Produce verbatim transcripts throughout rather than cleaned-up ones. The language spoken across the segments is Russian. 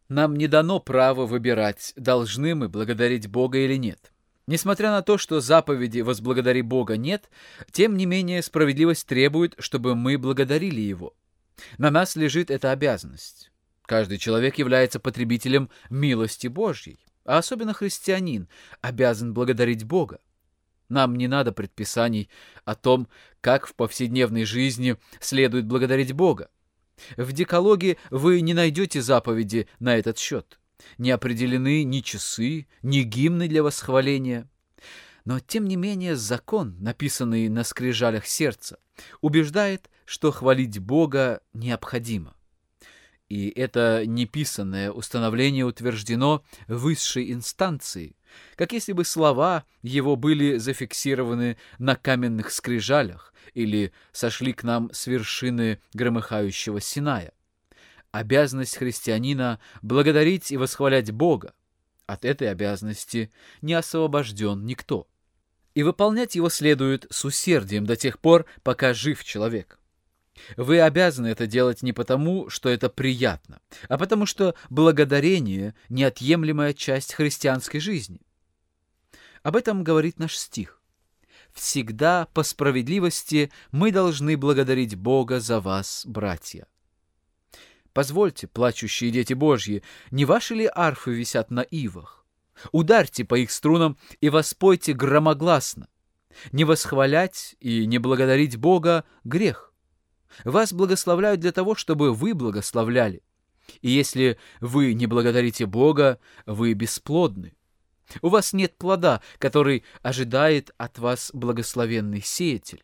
Нам не дано право выбирать, должны мы благодарить Бога или нет. Несмотря на то, что заповеди «возблагодари Бога» нет, тем не менее справедливость требует, чтобы мы благодарили Его. На нас лежит эта обязанность. Каждый человек является потребителем милости Божьей, а особенно христианин обязан благодарить Бога. Нам не надо предписаний о том, как в повседневной жизни следует благодарить Бога. В Декалоге вы не найдете заповеди на этот счет. Не определены ни часы, ни гимны для восхваления. Но, тем не менее, закон, написанный на скрижалях сердца, убеждает, что хвалить Бога необходимо. И это неписанное установление утверждено высшей инстанцией, как если бы слова его были зафиксированы на каменных скрижалях или сошли к нам с вершины громыхающего Синая. Обязанность христианина — благодарить и восхвалять Бога. От этой обязанности не освобожден никто. И выполнять его следует с усердием до тех пор, пока жив человек. Вы обязаны это делать не потому, что это приятно, а потому что благодарение — неотъемлемая часть христианской жизни. Об этом говорит наш стих. «Всегда по справедливости мы должны благодарить Бога за вас, братья». Позвольте, плачущие дети Божьи, не ваши ли арфы висят на ивах? Ударьте по их струнам и воспойте громогласно. Не восхвалять и не благодарить Бога — грех. Вас благословляют для того, чтобы вы благословляли. И если вы не благодарите Бога, вы бесплодны. У вас нет плода, который ожидает от вас благословенный сеятель.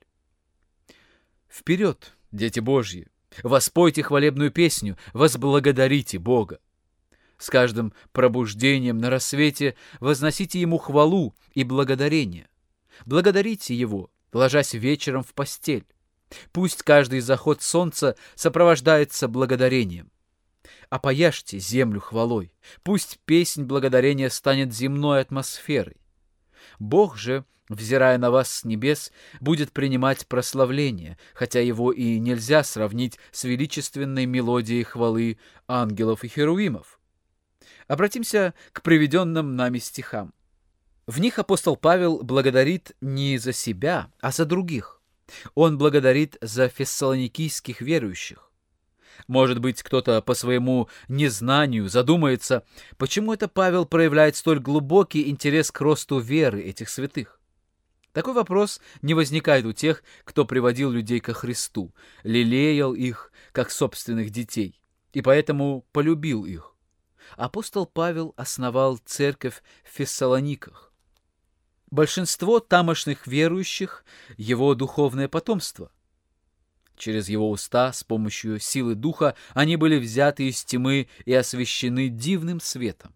Вперед, дети Божьи! Воспойте хвалебную песню, возблагодарите Бога. С каждым пробуждением на рассвете возносите Ему хвалу и благодарение. Благодарите Его, ложась вечером в постель. Пусть каждый заход солнца сопровождается благодарением. Опояжьте землю хвалой, пусть песнь благодарения станет земной атмосферой. Бог же, взирая на вас с небес, будет принимать прославление, хотя его и нельзя сравнить с величественной мелодией хвалы ангелов и херувимов. Обратимся к приведенным нами стихам. В них апостол Павел благодарит не за себя, а за других. Он благодарит за фессалоникийских верующих. Может быть, кто-то по своему незнанию задумается, почему это Павел проявляет столь глубокий интерес к росту веры этих святых. Такой вопрос не возникает у тех, кто приводил людей ко Христу, лелеял их, как собственных детей, и поэтому полюбил их. Апостол Павел основал церковь в Фессалониках. Большинство тамошних верующих — его духовное потомство. Через его уста, с помощью силы духа, они были взяты из тьмы и освящены дивным светом.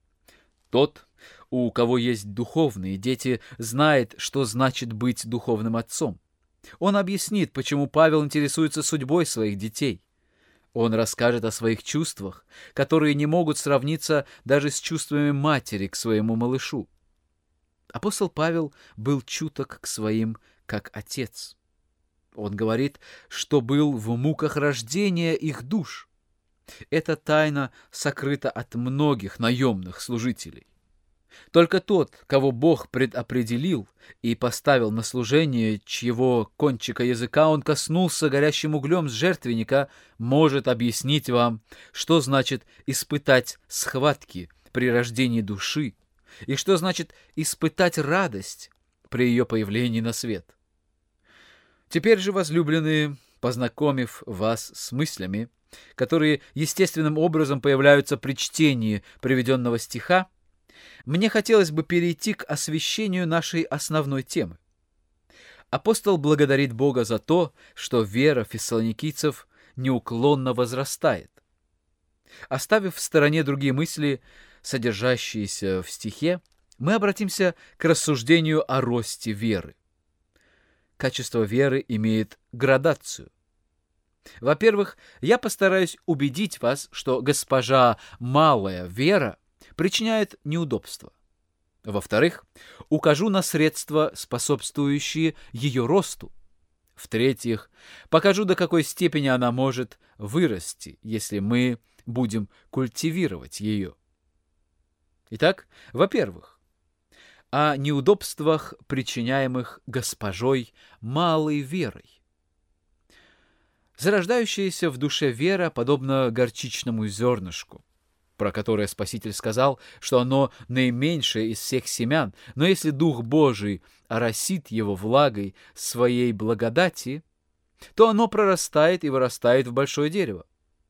Тот, у кого есть духовные дети, знает, что значит быть духовным отцом. Он объяснит, почему Павел интересуется судьбой своих детей. Он расскажет о своих чувствах, которые не могут сравниться даже с чувствами матери к своему малышу. Апостол Павел был чуток к своим, как отец. Он говорит, что был в муках рождения их душ. Эта тайна сокрыта от многих наемных служителей. Только тот, кого Бог предопределил и поставил на служение, чьего кончика языка он коснулся горящим углем с жертвенника, может объяснить вам, что значит испытать схватки при рождении души и что значит испытать радость при ее появлении на свет. Теперь же, возлюбленные, познакомив вас с мыслями, которые естественным образом появляются при чтении приведенного стиха, мне хотелось бы перейти к освещению нашей основной темы. Апостол благодарит Бога за то, что вера фессалоникийцев неуклонно возрастает. Оставив в стороне другие мысли, содержащиеся в стихе, мы обратимся к рассуждению о росте веры. Качество веры имеет градацию. Во-первых, я постараюсь убедить вас, что госпожа малая вера причиняет неудобства. Во-вторых, укажу на средства, способствующие ее росту. В-третьих, покажу, до какой степени она может вырасти, если мы будем культивировать ее. Итак, во-первых, о неудобствах, причиняемых госпожой малой верой. Зарождающаяся в душе вера подобна горчичному зернышку, про которое Спаситель сказал, что оно наименьшее из всех семян, но если Дух Божий оросит его влагой своей благодати, то оно прорастает и вырастает в большое дерево.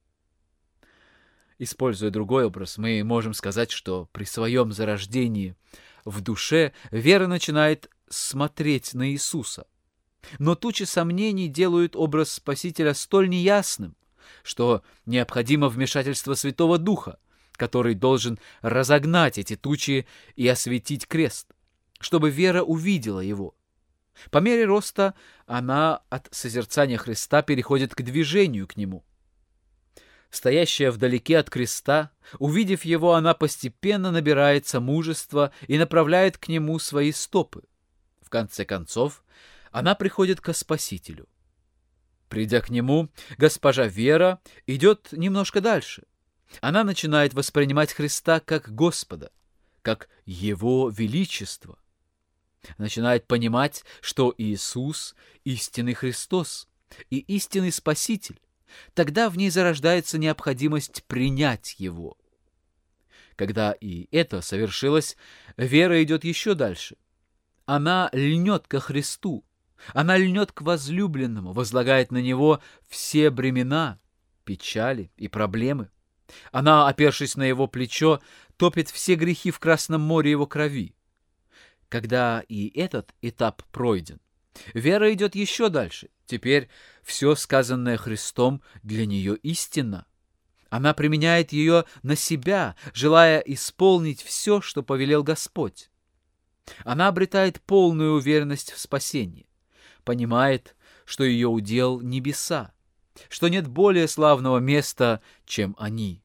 Используя другой образ, мы можем сказать, что при своем зарождении в душе вера начинает смотреть на Иисуса. Но тучи сомнений делают образ Спасителя столь неясным, что необходимо вмешательство Святого Духа, который должен разогнать эти тучи и осветить крест, чтобы вера увидела его. По мере роста она от созерцания Христа переходит к движению к нему. Стоящая вдалеке от креста, увидев его, она постепенно набирается мужества и направляет к нему свои стопы. В конце концов, она приходит ко Спасителю. Придя к нему, госпожа Вера идет немножко дальше. Она начинает воспринимать Христа как Господа, как Его Величество. Начинает понимать, что Иисус — истинный Христос и истинный Спаситель. Тогда в ней зарождается необходимость принять Его. Когда и это совершилось, вера идет еще дальше. Она льнет ко Христу. Она льнет к возлюбленному, возлагает на него все бремена, печали и проблемы. Она, опершись на его плечо, топит все грехи в Красном море его крови. Когда и этот этап пройден, вера идет еще дальше. Теперь все сказанное Христом для нее истинно. Она применяет ее на себя, желая исполнить все, что повелел Господь. Она обретает полную уверенность в спасении. Понимает, что ее удел небеса, что нет более славного места, чем они.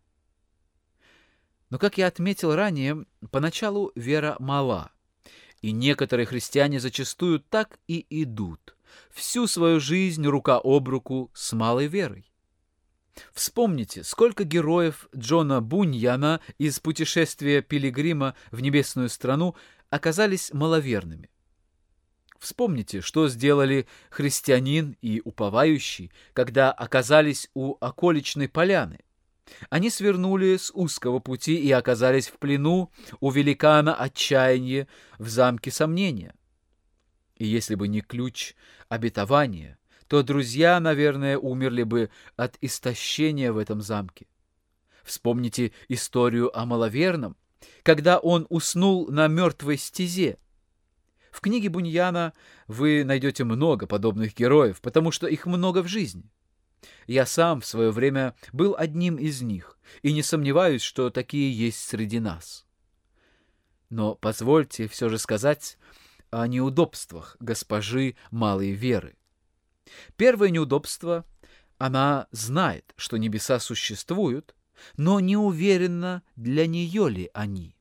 Но, как я отметил ранее, поначалу вера мала, и некоторые христиане зачастую так и идут, всю свою жизнь рука об руку с малой верой. Вспомните, сколько героев Джона Буньяна из «Путешествия пилигрима в небесную страну» оказались маловерными. Вспомните, что сделали христианин и уповающий, когда оказались у околичной поляны. Они свернули с узкого пути и оказались в плену у великана отчаяния в замке сомнения. И если бы не ключ обетования, то друзья, наверное, умерли бы от истощения в этом замке. Вспомните историю о маловерном, когда он уснул на мертвой стезе. В книге Буньяна вы найдете много подобных героев, потому что их много в жизни. Я сам в свое время был одним из них, и не сомневаюсь, что такие есть среди нас. Но позвольте все же сказать о неудобствах госпожи малой веры. Первое неудобство — она знает, что небеса существуют, но не уверена, для нее ли они.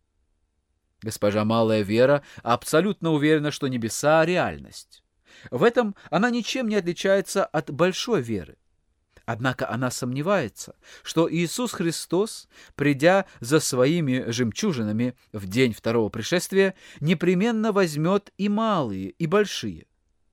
Госпожа малая вера абсолютно уверена, что небеса — реальность. В этом она ничем не отличается от большой веры. Однако она сомневается, что Иисус Христос, придя за своими жемчужинами в день второго пришествия, непременно возьмет и малые, и большие.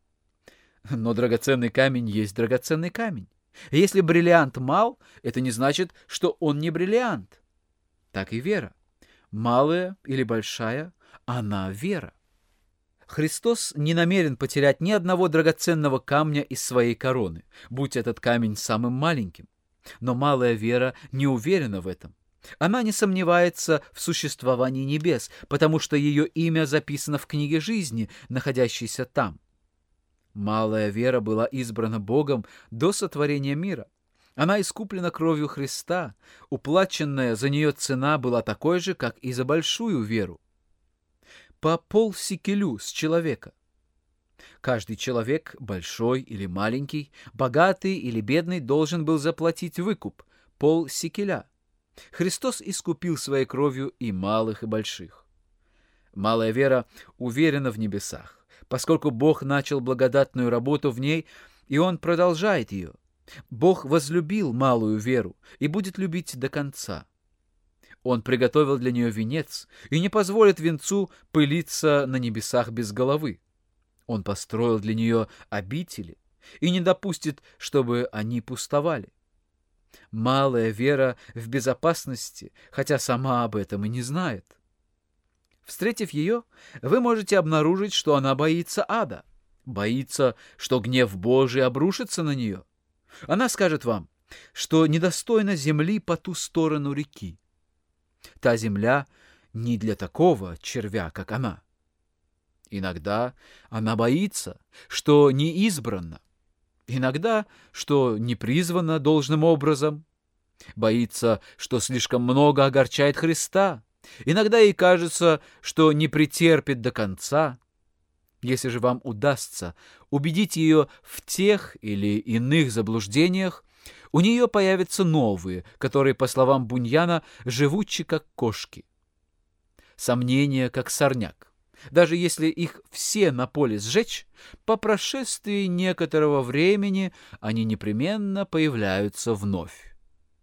Но драгоценный камень есть драгоценный камень. Если бриллиант мал, это не значит, что он не бриллиант. Так и вера. Малая или большая, она вера. Христос не намерен потерять ни одного драгоценного камня из своей короны, будь этот камень самым маленьким. Но малая вера не уверена в этом. Она не сомневается в существовании небес, потому что ее имя записано в книге жизни, находящейся там. Малая вера была избрана Богом до сотворения мира. Она искуплена кровью Христа, уплаченная за нее цена была такой же, как и за большую веру. По полсикелю с человека. Каждый человек, большой или маленький, богатый или бедный, должен был заплатить выкуп – полсикеля. Христос искупил своей кровью и малых, и больших. Малая вера уверена в небесах, поскольку Бог начал благодатную работу в ней, и Он продолжает ее. Бог возлюбил малую веру и будет любить до конца. Он приготовил для нее венец и не позволит венцу пылиться на небесах без головы. Он построил для нее обители и не допустит, чтобы они пустовали. Малая вера в безопасности, хотя сама об этом и не знает. Встретив ее, вы можете обнаружить, что она боится ада, боится, что гнев Божий обрушится на нее. Она скажет вам, что недостойна земли по ту сторону реки. Та земля не для такого червя, как она. Иногда она боится, что не избрана, иногда, что не призвана должным образом, боится, что слишком много огорчает Христа, иногда ей кажется, что не претерпит до конца. Если же вам удастся убедить ее в тех или иных заблуждениях, у нее появятся новые, которые, по словам Буньяна, живучи как кошки. Сомнения, как сорняк. Даже если их все на поле сжечь, по прошествии некоторого времени они непременно появляются вновь.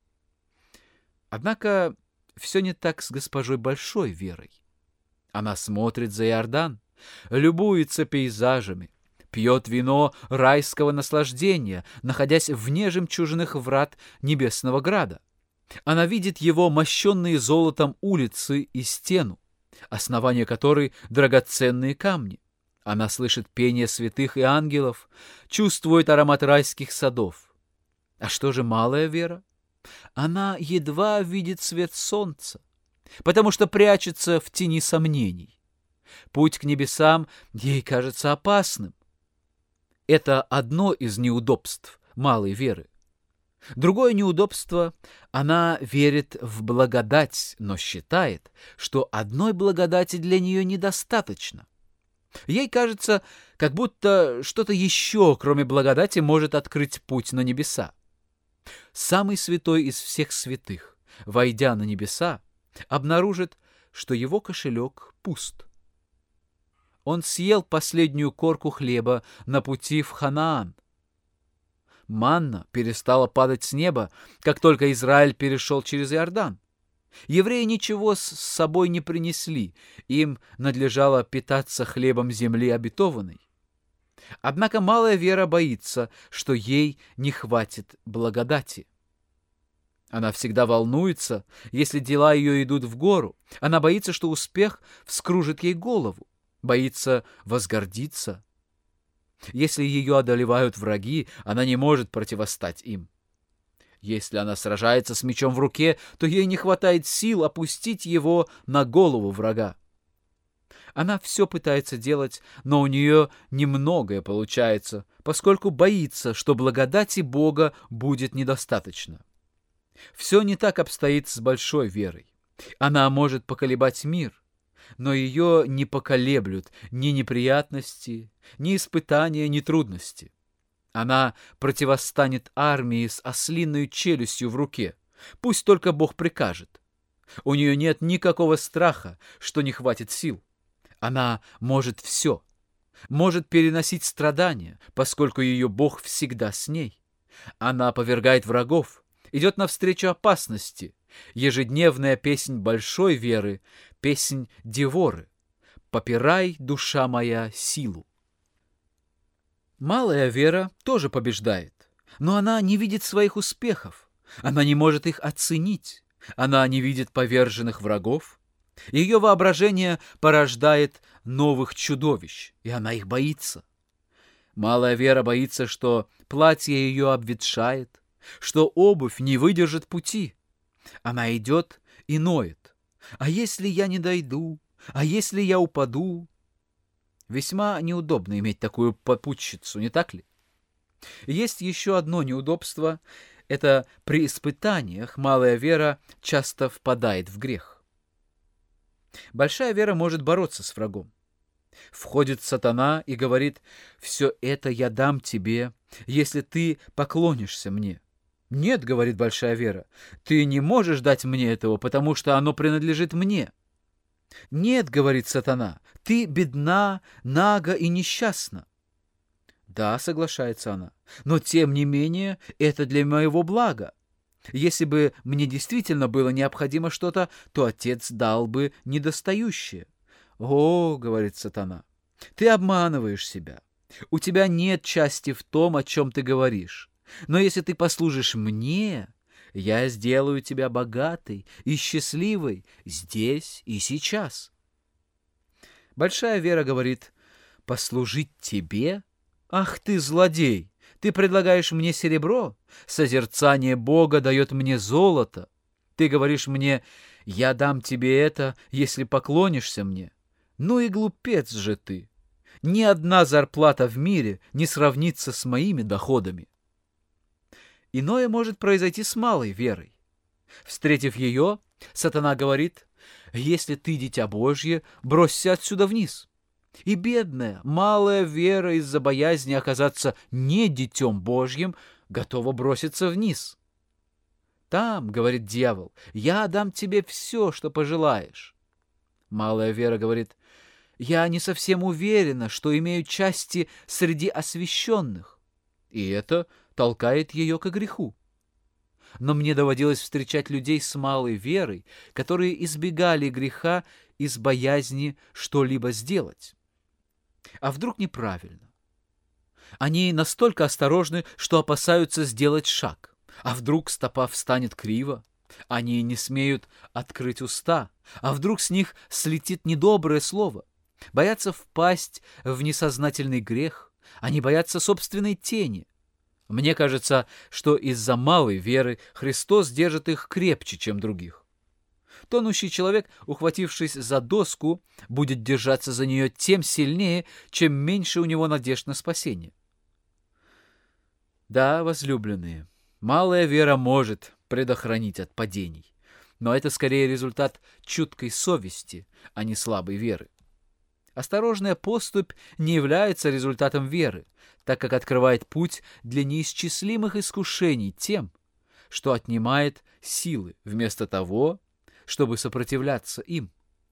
Однако все не так с госпожой Большой Верой. Она смотрит за Иордан, любуется пейзажами, пьет вино райского наслаждения, находясь вне жемчужных врат Небесного Града. Она видит его мощенные золотом улицы и стену, основание которой — драгоценные камни. Она слышит пение святых и ангелов, чувствует аромат райских садов. А что же малая вера? Она едва видит свет солнца, потому что прячется в тени сомнений. Путь к небесам ей кажется опасным. Это одно из неудобств малой веры. Другое неудобство — она верит в благодать, но считает, что одной благодати для нее недостаточно. Ей кажется, как будто что-то еще, кроме благодати, может открыть путь на небеса. Самый святой из всех святых, войдя на небеса, обнаружит, что его кошелек пуст. Он съел последнюю корку хлеба на пути в Ханаан. Манна перестала падать с неба, как только Израиль перешел через Иордан. Евреи ничего с собой не принесли, им надлежало питаться хлебом земли обетованной. Однако малая вера боится, что ей не хватит благодати. Она всегда волнуется, если дела ее идут в гору. Она боится, что успех вскружит ей голову, боится возгордиться. Если ее одолевают враги, она не может противостать им. Если она сражается с мечом в руке, то ей не хватает сил опустить его на голову врага. Она все пытается делать, но у нее немногое получается, поскольку боится, что благодати Бога будет недостаточно. Все не так обстоит с большой верой. Она может поколебать мир, но ее не поколеблют ни неприятности, ни испытания, ни трудности. Она противостанет армии с ослиной челюстью в руке. Пусть только Бог прикажет. У нее нет никакого страха, что не хватит сил. Она может все. Может переносить страдания, поскольку ее Бог всегда с ней. Она повергает врагов, идет навстречу опасности. Ежедневная песнь большой веры, песнь Деворы. «Попирай, душа моя, силу». Малая вера тоже побеждает, но она не видит своих успехов, она не может их оценить, она не видит поверженных врагов. Ее воображение порождает новых чудовищ, и она их боится. Малая вера боится, что платье ее обветшает, что обувь не выдержит пути. Она идет и ноет. А если я не дойду? А если я упаду? Весьма неудобно иметь такую попутчицу, не так ли? Есть еще одно неудобство. Это при испытаниях малая вера часто впадает в грех. Большая вера может бороться с врагом. Входит сатана и говорит: «Все это я дам тебе, если ты поклонишься мне». «Нет, — говорит большая вера, — ты не можешь дать мне этого, потому что оно принадлежит мне». «Нет, — говорит сатана, — ты бедна, нага и несчастна». Да, соглашается она, но тем не менее это для моего блага. Если бы мне действительно было необходимо что-то, то отец дал бы недостающее. О, говорит сатана, ты обманываешь себя. У тебя нет части в том, о чем ты говоришь. Но если ты послужишь мне, я сделаю тебя богатой и счастливой здесь и сейчас. Большая вера говорит: послужить тебе? Ах ты, злодей! Ты предлагаешь мне серебро? Созерцание Бога дает мне золото. Ты говоришь мне: я дам тебе это, если поклонишься мне. Ну и глупец же ты! Ни одна зарплата в мире не сравнится с моими доходами. Иное может произойти с малой верой. Встретив ее, сатана говорит: если ты дитя Божье, бросься отсюда вниз. И бедная, малая вера из-за боязни оказаться не детем Божьим готова броситься вниз. Там, говорит дьявол, я дам тебе все, что пожелаешь. Малая вера говорит: я не совсем уверена, что имею части среди освященных. И это толкает ее ко греху. Но мне доводилось встречать людей с малой верой, которые избегали греха из боязни что-либо сделать. А вдруг неправильно? Они настолько осторожны, что опасаются сделать шаг. А вдруг стопа встанет криво? Они не смеют открыть уста. А вдруг с них слетит недоброе слово? Боятся впасть в несознательный грех. Они боятся собственной тени. Мне кажется, что из-за малой веры Христос держит их крепче, чем других. Тонущий человек, ухватившись за доску, будет держаться за нее тем сильнее, чем меньше у него надежд на спасение. Да, возлюбленные, малая вера может предохранить от падений, но это скорее результат чуткой совести, а не слабой веры. Осторожная поступь не является результатом веры, так как открывает путь для неисчислимых искушений тем, что отнимает силы вместо того, чтобы сопротивляться им.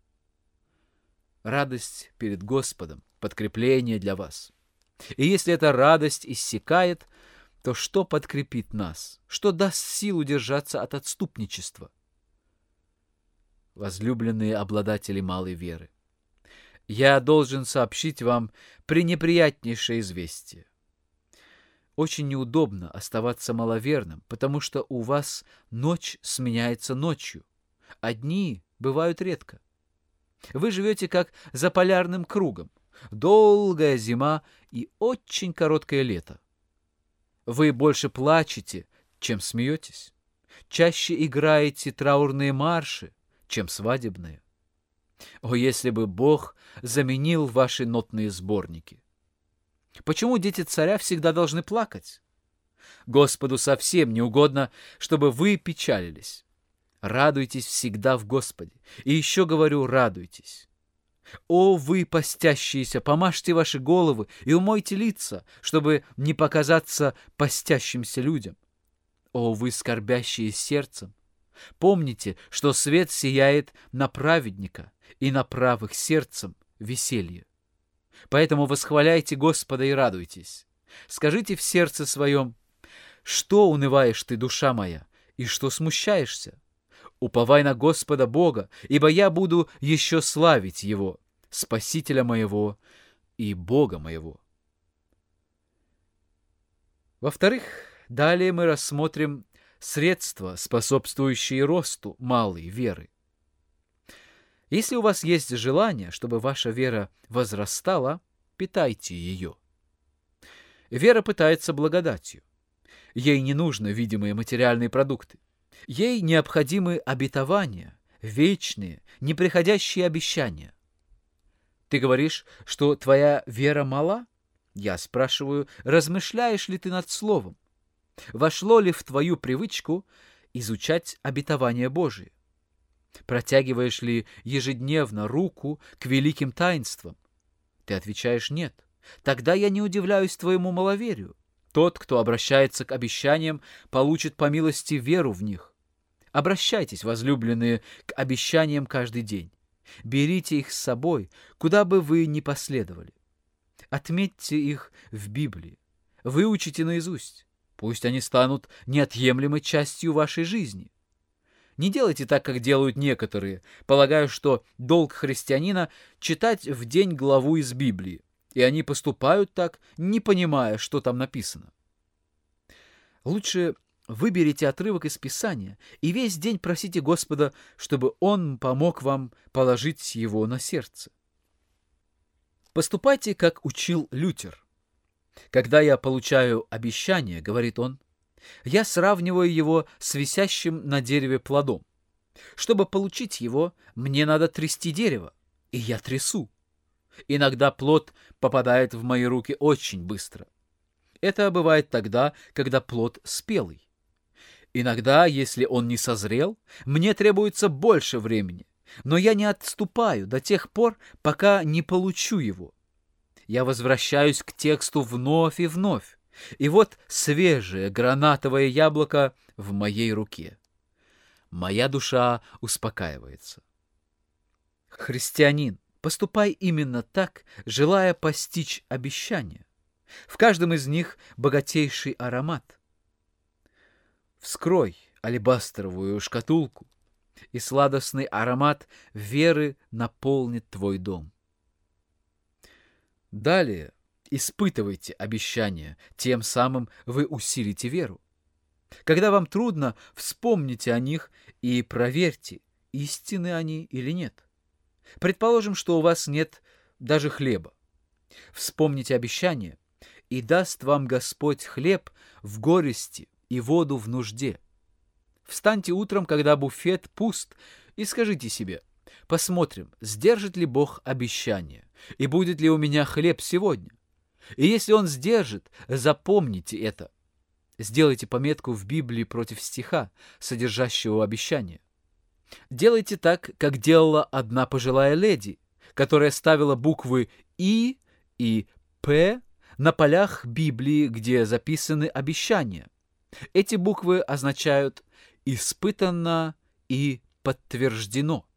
Радость перед Господом — подкрепление для вас. И если эта радость иссякает, то что подкрепит нас? Что даст силу держаться от отступничества? Возлюбленные обладатели малой веры, я должен сообщить вам пренеприятнейшее известие. Очень неудобно оставаться маловерным, потому что у вас ночь сменяется ночью, а дни бывают редко. Вы живете как за полярным кругом, долгая зима и очень короткое лето. Вы больше плачете, чем смеетесь, чаще играете траурные марши, чем свадебные. О, если бы Бог заменил ваши нотные сборники! Почему дети царя всегда должны плакать? Господу совсем не угодно, чтобы вы печалились. Радуйтесь всегда в Господе. И еще говорю, радуйтесь. О, вы, постящиеся, помажьте ваши головы и умойте лица, чтобы не показаться постящимся людям. О, вы, скорбящие сердцем, помните, что свет сияет на праведника, и на правых сердцем веселье. Поэтому восхваляйте Господа и радуйтесь. Скажите в сердце своем: что унываешь ты, душа моя, и что смущаешься? Уповай на Господа Бога, ибо я буду еще славить Его, Спасителя моего и Бога моего. Во-вторых, далее мы рассмотрим средства, способствующие росту малой веры. Если у вас есть желание, чтобы ваша вера возрастала, питайте ее. Вера питается благодатью. Ей не нужны видимые материальные продукты. Ей необходимы обетования, вечные, неприходящие обещания. Ты говоришь, что твоя вера мала? Я спрашиваю, размышляешь ли ты над словом? Вошло ли в твою привычку изучать обетования Божии? Протягиваешь ли ежедневно руку к великим таинствам? Ты отвечаешь нет. Тогда я не удивляюсь твоему маловерию. Тот, кто обращается к обещаниям, получит по милости веру в них. Обращайтесь, возлюбленные, к обещаниям каждый день. Берите их с собой, куда бы вы ни последовали. Отметьте их в Библии, выучите наизусть. Пусть они станут неотъемлемой частью вашей жизни. Не делайте так, как делают некоторые, полагая, что долг христианина читать в день главу из Библии, и они поступают так, не понимая, что там написано. Лучше выберите отрывок из Писания и весь день просите Господа, чтобы Он помог вам положить его на сердце. Поступайте, как учил Лютер. «Когда я получаю обещание, — говорит он, — я сравниваю его с висящим на дереве плодом. Чтобы получить его, мне надо трясти дерево, и я трясу. Иногда плод попадает в мои руки очень быстро. Это бывает тогда, когда плод спелый. Иногда, если он не созрел, мне требуется больше времени, но я не отступаю до тех пор, пока не получу его. Я возвращаюсь к тексту вновь и вновь, и вот свежее гранатовое яблоко в моей руке. Моя душа успокаивается. Христианин, поступай именно так, желая постичь обещания. В каждом из них богатейший аромат. Вскрой алебастровую шкатулку, и сладостный аромат веры наполнит твой дом. Далее испытывайте обещания, тем самым вы усилите веру. Когда вам трудно, вспомните о них и проверьте, истинны они или нет. Предположим, что у вас нет даже хлеба. Вспомните обещание, и даст вам Господь хлеб в горести и воду в нужде. Встаньте утром, когда буфет пуст, и скажите себе: посмотрим, сдержит ли Бог обещание, и будет ли у меня хлеб сегодня. И если Он сдержит, запомните это. Сделайте пометку в Библии против стиха, содержащего обещание. Делайте так, как делала одна пожилая леди, которая ставила буквы «И» и «П» на полях Библии, где записаны обещания. Эти буквы означают «испытано» и «подтверждено».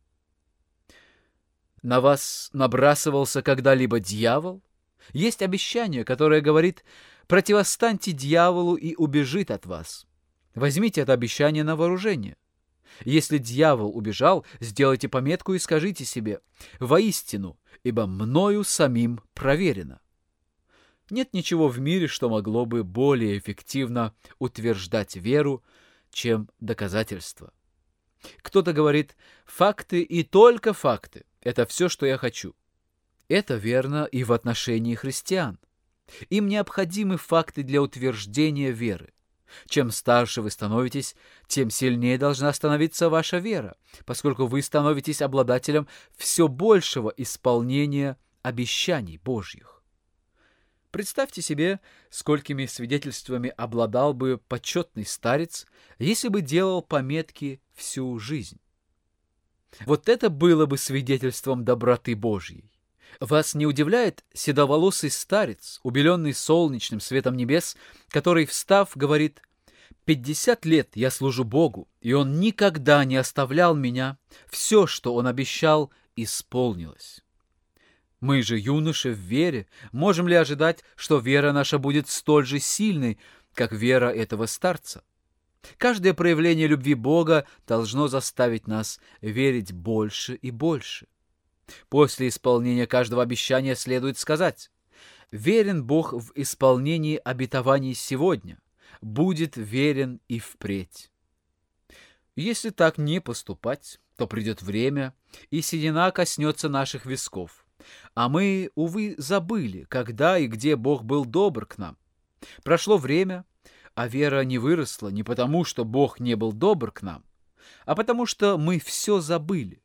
На вас набрасывался когда-либо дьявол? Есть обещание, которое говорит: противостаньте дьяволу, и убежит от вас. Возьмите это обещание на вооружение. Если дьявол убежал, сделайте пометку и скажите себе: воистину, ибо мною самим проверено. Нет ничего в мире, что могло бы более эффективно утверждать веру, чем доказательства. Кто-то говорит: факты и только факты — это все, что я хочу. Это верно и в отношении христиан. Им необходимы факты для утверждения веры. Чем старше вы становитесь, тем сильнее должна становиться ваша вера, поскольку вы становитесь обладателем все большего исполнения обещаний Божьих. Представьте себе, сколькими свидетельствами обладал бы почетный старец, если бы делал пометки всю жизнь. Вот это было бы свидетельством доброты Божьей. Вас не удивляет седоволосый старец, убеленный солнечным светом небес, который, встав, говорит: «Пятьдесят лет я служу Богу, и Он никогда не оставлял меня, все, что Он обещал, исполнилось». Мы же, юноши в вере, можем ли ожидать, что вера наша будет столь же сильной, как вера этого старца? Каждое проявление любви Бога должно заставить нас верить больше и больше. После исполнения каждого обещания следует сказать: верен Бог в исполнении обетований сегодня, будет верен и впредь. Если так не поступать, то придет время, и седина коснется наших висков, а мы, увы, забыли, когда и где Бог был добр к нам. Прошло время, а вера не выросла не потому, что Бог не был добр к нам, а потому что мы все забыли.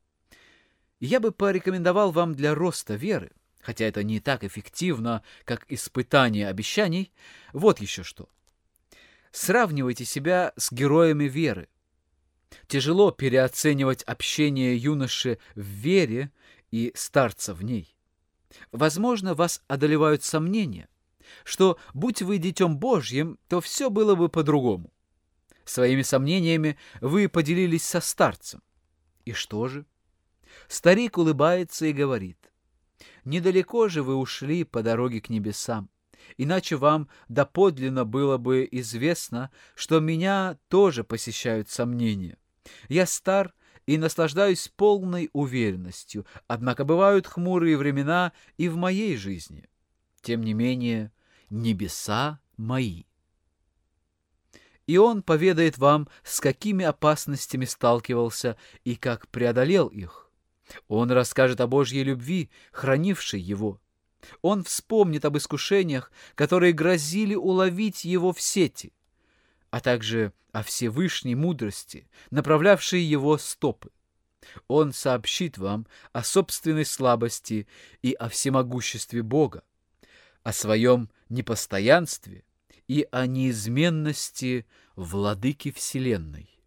Я бы порекомендовал вам для роста веры, хотя это не так эффективно, как испытание обещаний, вот еще что. Сравнивайте себя с героями веры. Тяжело переоценивать общение юноши в вере и старца в ней. Возможно, вас одолевают сомнения, что, будь вы детем Божьим, то все было бы по-другому. Своими сомнениями вы поделились со старцем. И что же? Старик улыбается и говорит: Недалеко же вы ушли по дороге к небесам, иначе вам доподлинно было бы известно, что меня тоже посещают сомнения. Я стар и наслаждаюсь полной уверенностью, однако бывают хмурые времена и в моей жизни. Тем не менее, небеса мои. И он поведает вам, с какими опасностями сталкивался и как преодолел их. Он расскажет о Божьей любви, хранившей его. Он вспомнит об искушениях, которые грозили уловить его в сети, а также о Всевышней мудрости, направлявшей его стопы. Он сообщит вам о собственной слабости и о всемогуществе Бога, о своем непостоянстве и о неизменности Владыки Вселенной.